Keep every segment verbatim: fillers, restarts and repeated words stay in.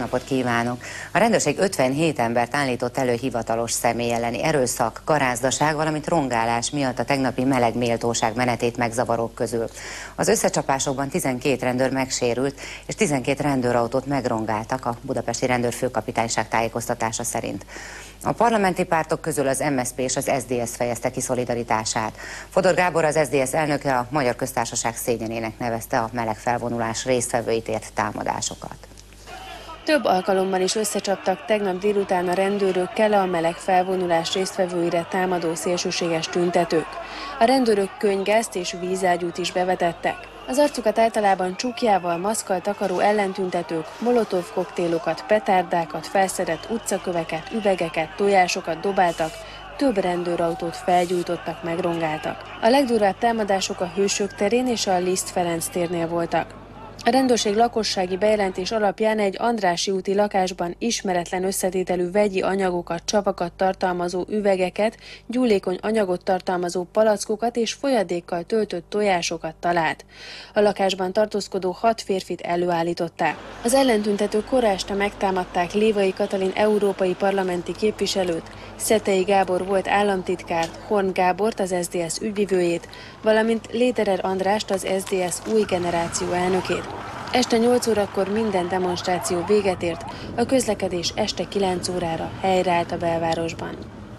napot kívánok! A rendőrség ötvenhét embert állított elő hivatalos személy elleni erőszak, garázdaság, valamint rongálás miatt a tegnapi meleg méltóság menetét megzavarók közül. Az összecsapásokban tizenkét rendőr megsérült, és tizenkét rendőrautót megrongáltak a budapesti rendőrfőkapitányság tájékoztatása szerint. A parlamenti pártok közül az em es zé pé és az es zé dé es fejezte ki szolidaritását. Fodor Gábor, az es zé dé es elnöke, a Magyar Köztársaság szégyenének nevezte a meleg felvonulás résztvevőit ért támadásokat. Több alkalommal is összecsaptak tegnap délután a rendőrökkel a meleg felvonulás résztvevőire támadó szélsőséges tüntetők. A rendőrök könyvgázt és vízágyút is bevetettek. Az arcukat általában csukjával, maszkkal takaró ellentüntetők molotov koktélokat, petárdákat, felszedett utcaköveket, üvegeket, tojásokat dobáltak, több rendőrautót felgyújtottak, megrongáltak. A legdurvább támadások a Hősök terén és a Liszt Ferenc térnél voltak. A rendőrség lakossági bejelentés alapján egy Andrássy úti lakásban ismeretlen összetételű vegyi anyagokat, csavakat tartalmazó üvegeket, gyúlékony anyagot tartalmazó palackokat és folyadékkal töltött tojásokat talált. A lakásban tartózkodó hat férfit előállították. Az ellentüntetők kora este megtámadták Lévai Katalin európai parlamenti képviselőt, Szetei Gábor volt államtitkárt, Horn Gábort, az es zé dé es ügyvivőjét, valamint Léterer Andrást, az es zé dé es új generáció elnökét. Este nyolc órakor minden demonstráció véget ért, a közlekedés este kilenc órára helyreállt a belvárosban.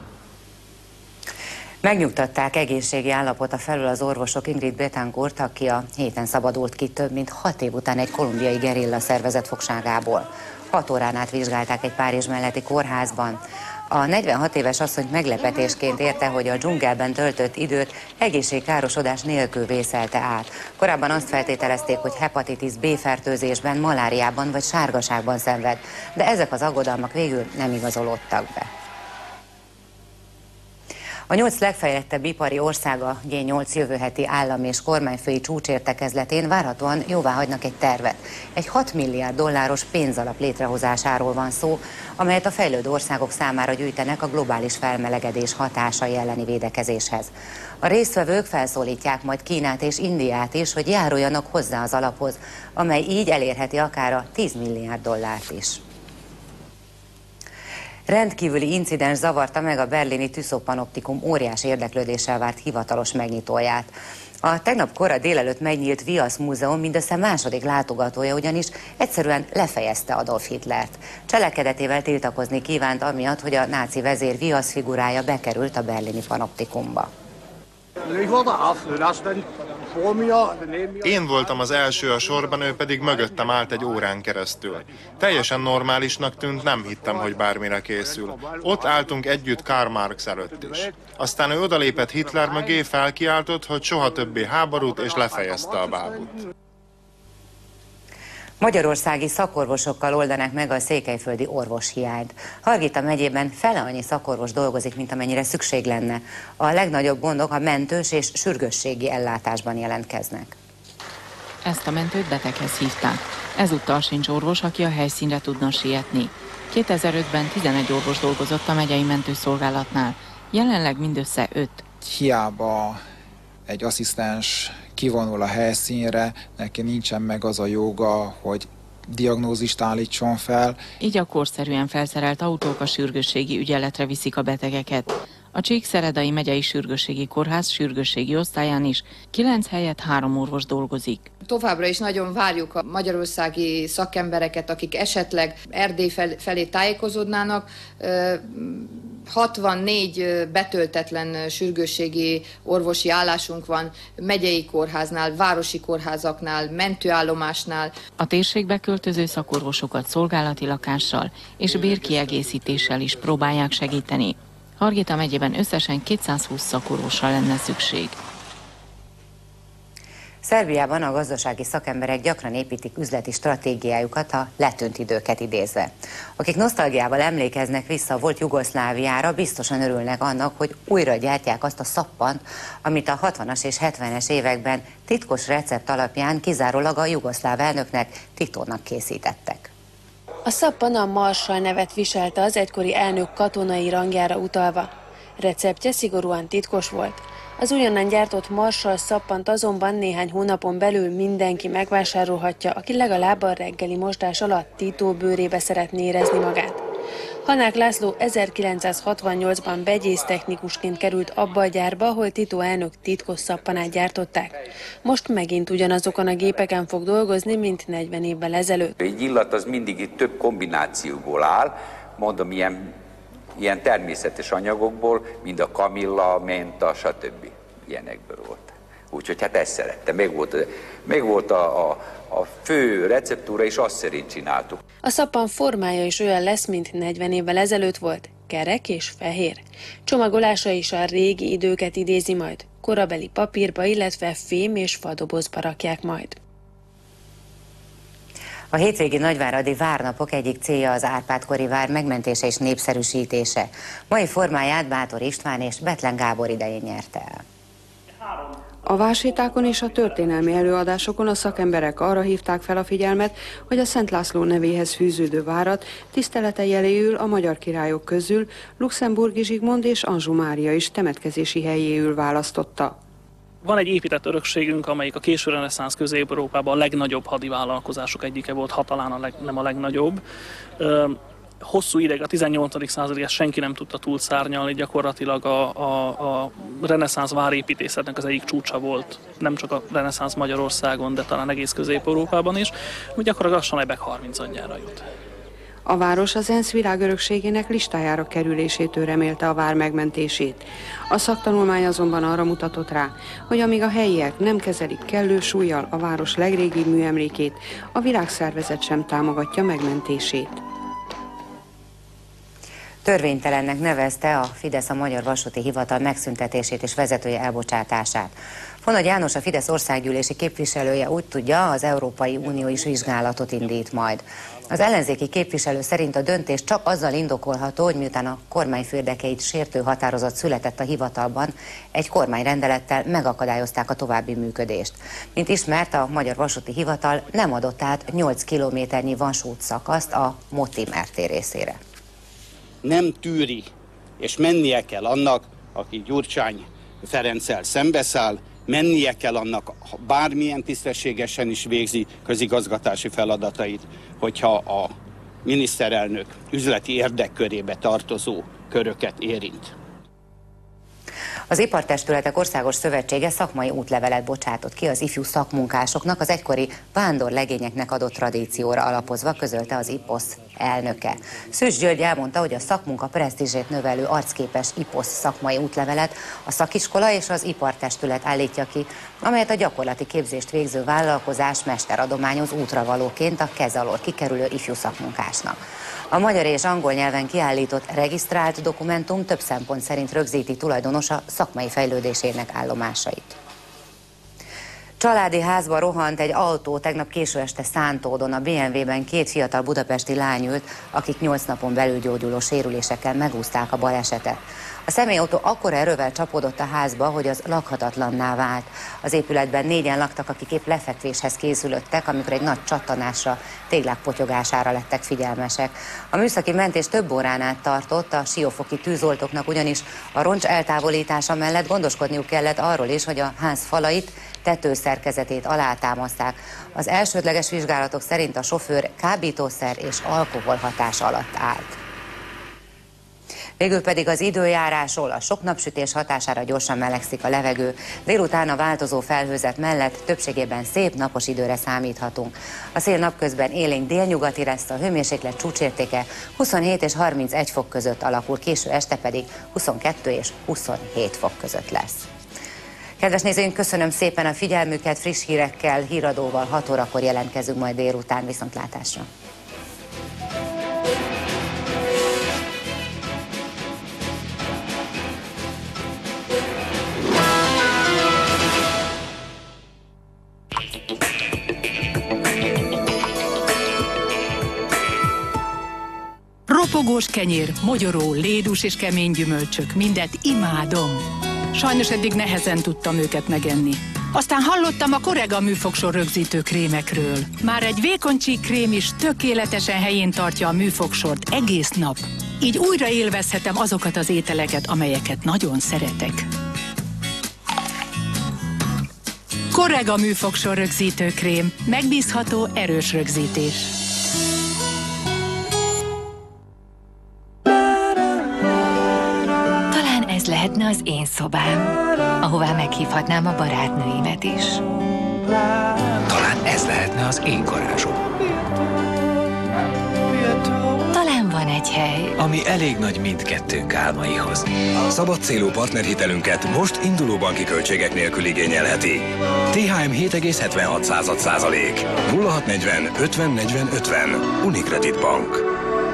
Megnyugtatták egészségi állapota felül az orvosok Ingrid Betancourt, aki a héten szabadult ki több mint hat év után egy kolumbiai gerilla szervezet fogságából. Hat órán át vizsgálták egy Párizs melletti kórházban. A negyvenhat éves asszonyt meglepetésként érte, hogy a dzsungelben töltött időt egészségkárosodás nélkül vészelte át. Korábban azt feltételezték, hogy hepatitis bé fertőzésben, maláriában vagy sárgaságban szenved, de ezek az aggodalmak végül nem igazolódtak be. A nyolc legfejlettebb ipari ország a gé nyolc jövő heti állam és kormányfői csúcsértekezletén várhatóan jóváhagynak egy tervet. Egy hat milliárd dolláros pénzalap létrehozásáról van szó, amelyet a fejlődő országok számára gyűjtenek a globális felmelegedés hatásai elleni védekezéshez. A résztvevők felszólítják majd Kínát és Indiát is, hogy járuljanak hozzá az alaphoz, amely így elérheti akár a tíz milliárd dollárt is. Rendkívüli incidens zavarta meg a berlini Tüssow Panoptikum óriási érdeklődéssel várt hivatalos megnyitóját. A tegnap kora délelőtt megnyílt Viasz Múzeum mindössze második látogatója ugyanis egyszerűen lefejezte Adolf Hitlert. Cselekedetével tiltakozni kívánt amiatt, hogy a náci vezér Viasz figurája bekerült a berlini Panoptikumba. Én voltam az első a sorban, ő pedig mögöttem állt egy órán keresztül. Teljesen normálisnak tűnt, nem hittem, hogy bármire készül. Ott álltunk együtt Karl Marx előtt is. Aztán ő odalépett Hitler mögé, felkiáltott, hogy soha többé háborút, és lefejezte a bábut. Magyarországi szakorvosokkal oldanák meg a székelyföldi orvoshiányt. Hargita megyében fele annyi szakorvos dolgozik, mint amennyire szükség lenne. A legnagyobb gondok a mentős és sürgősségi ellátásban jelentkeznek. Ezt a mentőt beteghez hívták. Ezúttal sincs orvos, aki a helyszínre tudna sietni. kétezer-ötben tizenegy orvos dolgozott a megyei mentőszolgálatnál, jelenleg mindössze öt. Hiába egy asszisztens kivonul a helyszínre, neki nincsen meg az a joga, hogy diagnózist állítson fel. Így a korszerűen felszerelt autók a sürgősségi ügyeletre viszik a betegeket. A Csíkszeredai megyei sürgősségi kórház sürgősségi osztályán is kilenc helyett három orvos dolgozik. Továbbra is nagyon várjuk a magyarországi szakembereket, akik esetleg Erdély felé tájékozódnának. hatvannégy betöltetlen sürgősségi orvosi állásunk van megyei kórháznál, városi kórházaknál, mentőállomásnál. A térségbe költöző szakorvosokat szolgálati lakással és bérkiegészítéssel is próbálják segíteni. Hargita megyében összesen kétszázhúsz szakorvosra lenne szükség. Szerbiában a gazdasági szakemberek gyakran építik üzleti stratégiájukat a letűnt időket idézve. Akik nosztalgiával emlékeznek vissza a volt Jugoszláviára, biztosan örülnek annak, hogy újra gyártják azt a szappant, amit a hatvanas és hetvenes években titkos recept alapján kizárólag a jugoszláv elnöknek, Titónak készítettek. A szappan a Marsall nevet viselte, az egykori elnök katonai rangjára utalva. Receptje szigorúan titkos volt. Az újonnan gyártott Marshall szappant azonban néhány hónapon belül mindenki megvásárolhatja, aki legalább a reggeli mosdás alatt Tito bőrébe szeretné érezni magát. Hanák László ezerkilencszázhatvannyolcban vegyésztechnikusként került abba a gyárba, ahol Tito elnök titkos szappanát gyártották. Most megint ugyanazokon a gépeken fog dolgozni, mint negyven évvel ezelőtt. Egy illat az mindig több kombinációból áll, mondom, ilyen, ilyen természetes anyagokból, mint a kamilla, menta, stb. Ilyenekből volt. Úgyhogy hát ezt szerettem. Meg volt, meg volt a, a, a fő receptúra, és azt szerint csináltuk. A szappan formája is olyan lesz, mint negyven évvel ezelőtt volt. Kerek és fehér. Csomagolása is a régi időket idézi majd. Korabeli papírba, illetve fém és fadobozba rakják majd. A hétvégi nagyváradi várnapok egyik célja az Árpád-kori vár megmentése és népszerűsítése. Mai formáját Bátor István és Bethlen Gábor idején nyerte el. A vársétákon és a történelmi előadásokon a szakemberek arra hívták fel a figyelmet, hogy a Szent László nevéhez fűződő várat tisztelete jeléül a magyar királyok közül Luxemburgi Zsigmond és Anjou Mária is temetkezési helyéül választotta. Van egy épített örökségünk, amelyik a késő reneszánsz Közép-Európában a legnagyobb hadivállalkozások egyike volt, ha talán a leg, nem a legnagyobb. Hosszú ideig, a tizennyolcadik századig ezt senki nem tudta túlszárnyalni, gyakorlatilag a, a, a reneszánsz várépítészetnek az egyik csúcsa volt, nem csak a reneszánsz Magyarországon, de talán egész Közép-Európában is, úgy gyakorlatilag lassan ebek harmincadjára jut. A város az ENSZ világörökségének listájára kerülésétől remélte a vár megmentését. A szaktanulmány azonban arra mutatott rá, hogy amíg a helyiek nem kezelik kellő súllyal a város legrégibb műemlékét, a világszervezet sem támogatja megmentését. Törvénytelennek nevezte a Fidesz a Magyar Vasúti Hivatal megszüntetését és vezetője elbocsátását. Fonagy János, a Fidesz országgyűlési képviselője úgy tudja, az Európai Unió is vizsgálatot indít majd. Az ellenzéki képviselő szerint a döntés csak azzal indokolható, hogy miután a kormányfő érdekeit sértő határozat született a hivatalban, egy kormányrendelettel megakadályozták a további működést. Mint ismert, a Magyar Vasúti Hivatal nem adott át nyolc kilométernyi vasútszakaszt a Moti-Mer tér részére. Nem tűri, és mennie kell annak, aki Gyurcsány Ferenccel szembeszáll, mennie kell annak, bármilyen tisztességesen is végzi közigazgatási feladatait, hogyha a miniszterelnök üzleti érdekkörébe tartozó köröket érint. Az Ipartestületek Országos Szövetsége szakmai útlevelet bocsátott ki az ifjú szakmunkásoknak, az egykori vándorlegényeknek adott tradícióra alapozva, közölte az IPOSZ elnöke. Szűcs György elmondta, hogy a szakmunka presztízsét növelő arcképes IPOSZ szakmai útlevelet a szakiskola és az Ipartestület állítja ki, amelyet a gyakorlati képzést végző vállalkozás mesteradományoz útravalóként a kez alól kikerülő ifjú szakmunkásnak. A magyar és angol nyelven kiállított regisztrált dokumentum több szempont szerint rögzíti tulajdonosa szakmai fejlődésének állomásait. Családi házba rohant egy autó tegnap késő este Szántódon. A bé em vé-ben két fiatal budapesti lány ült, akik nyolc napon belül gyógyuló sérülésekkel megúszták a balesetet. A személyautó akkora erővel csapódott a házba, hogy az lakhatatlanná vált. Az épületben négyen laktak, akik épp lefekvéshez készülöttek, amikor egy nagy csattanásra, téglák potyogására lettek figyelmesek. A műszaki mentés több órán át tartott, a siófoki tűzoltóknak ugyanis a roncs eltávolítása mellett gondoskodniuk kellett arról is, hogy a ház falait, tetőszerkezetét alátámaszták. Az elsődleges vizsgálatok szerint a sofőr kábítószer és alkohol hatása alatt állt. Végül pedig az időjárásról. A sok napsütés hatására gyorsan melegszik a levegő. Délután a változó felhőzet mellett többségében szép napos időre számíthatunk. A szél napközben élénk délnyugati lesz, a hőmérséklet csúcsértéke huszonhét és harmincegy fok között alakul, késő este pedig huszonkettő és huszonhét fok között lesz. Kedves nézőink, köszönöm szépen a figyelmüket, friss hírekkel, híradóval hat órakor jelentkezünk majd délután, viszontlátásra. Ropogós kenyér, mogyoró, lédús és kemény gyümölcsök, mindet imádom. Sajnos eddig nehezen tudtam őket megenni. Aztán hallottam a Korega műfogsor rögzítő krémekről. Már egy vékony csík krém is tökéletesen helyén tartja a műfogsort egész nap. Így újra élvezhetem azokat az ételeket, amelyeket nagyon szeretek. Korega műfogsor rögzítőkrém. Megbízható, erős rögzítés. Talán ez lehetne az én szobám, ahová meghívhatnám a barátnőimet is. Talán ez lehetne az én garázsom. Talán van egy hely, ami elég nagy mindkettőnk álmaihoz. Szabad célú partnerhitelünket most induló banki költségek nélkül igényelheti. té há em hét egész hetvenhat százalék. nulla hat negyven ötven negyven ötven. Unicredit Bank.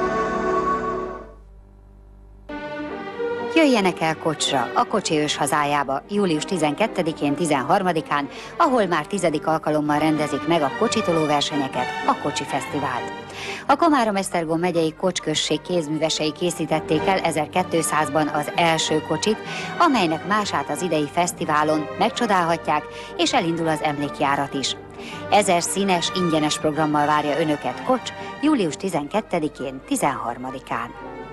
Jöjjenek el Kocsra, a Kocsi ős hazájába, július tizenkettedikén, tizenharmadikán, ahol már tizedik alkalommal rendezik meg a kocsitoló versenyeket, a Kocsi Fesztivált. A Komárom-Esztergom megyei Kocsközség kézművesei készítették el ezerkétszázban az első kocsit, amelynek mását az idei fesztiválon megcsodálhatják, és elindul az emlékjárat is. Ezer színes, ingyenes programmal várja önöket Kocs, július tizenkettedikén, tizenharmadikán.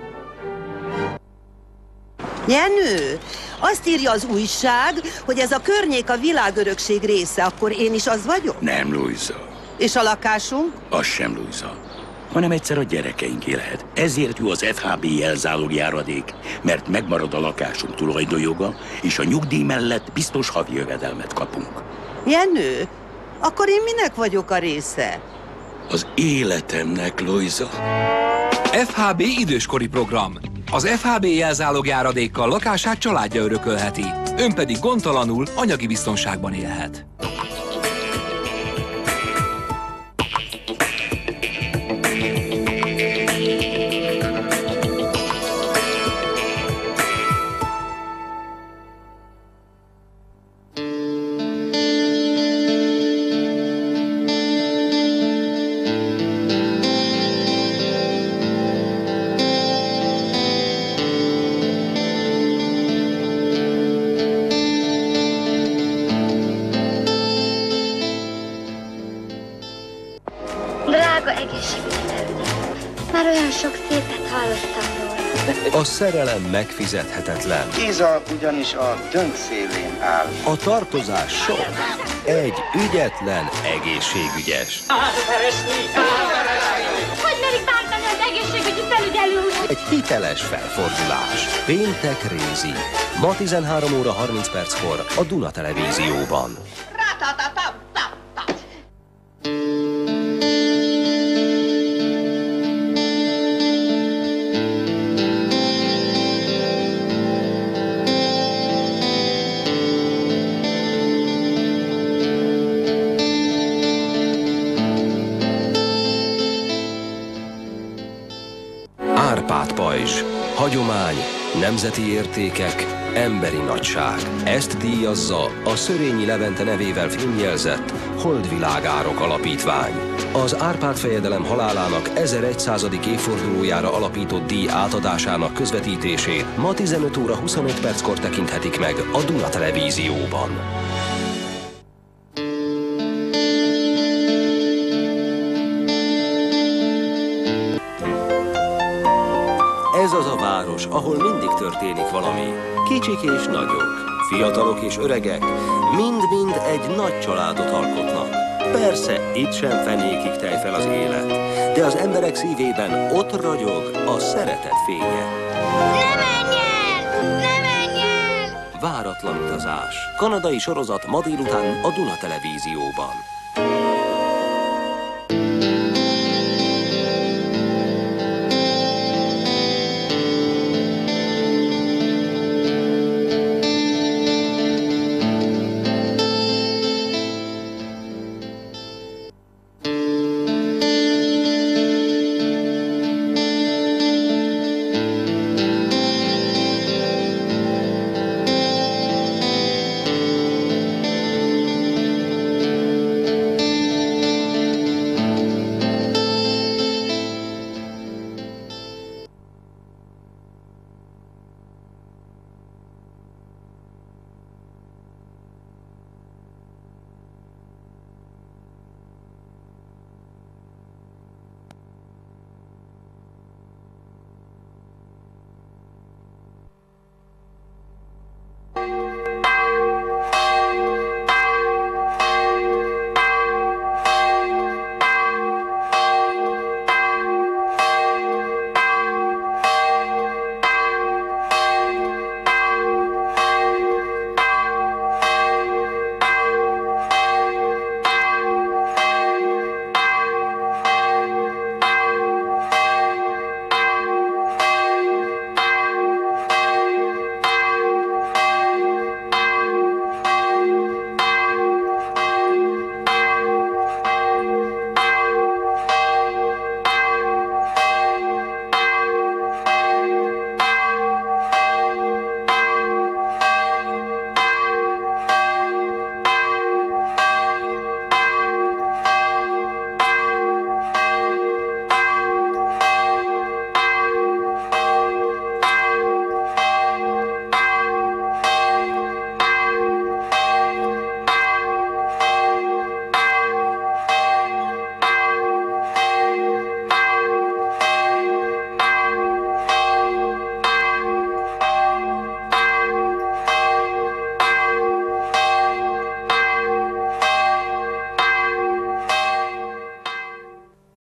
Jenő, azt írja az újság, hogy ez a környék a világörökség része, akkor én is az vagyok? Nem, Luisa. És a lakásunk? Az sem, Luisa. Hanem egyszer a gyerekeinké lehet. Ezért jó az ef há bé jelzálogjáradék, mert megmarad a lakásunk tulajdonjoga, és a nyugdíj mellett biztos havi jövedelmet kapunk. Jenő, akkor én minek vagyok a része? Az életemnek, Luisa. ef há bé időskori program. Az ef há bé jelzálogjáradékkal lakását családja örökölheti, ön pedig gondtalanul anyagi biztonságban élhet. Drága egészségügyi, már olyan sok szépet hallottam róla. A szerelem megfizethetetlen. Géza ugyanis a dönk szélén áll. A tartozás sok. Egy ügyetlen egészségügyes. Hogy merik bántani az egészségügyi felügyelő úr? Egy hiteles felfordulás. Péntek Rézi. Ma tizenhárom óra harminc perckor a Duna Televízióban. Árpád pajzs. Hagyomány, nemzeti értékek, emberi nagyság. Ezt díjazza a Szörényi Levente nevével filmjelzett Holdvilágárok Alapítvány. Az Árpád fejedelem halálának ezerszázadik évfordulójára alapított díj átadásának közvetítését ma tizenöt óra huszonöt perckor tekinthetik meg a Duna Televízióban. Ez az a város, ahol mindig történik valami. Kicsik és nagyok, fiatalok és öregek, mind-mind egy nagy családot alkotnak. Persze, itt sem fenékig tej fel az élet, de az emberek szívében ott ragyog a szeretet fénye. Ne menj el! Ne menj el! Váratlan utazás. Kanadai sorozat ma délután a Duna Televízióban.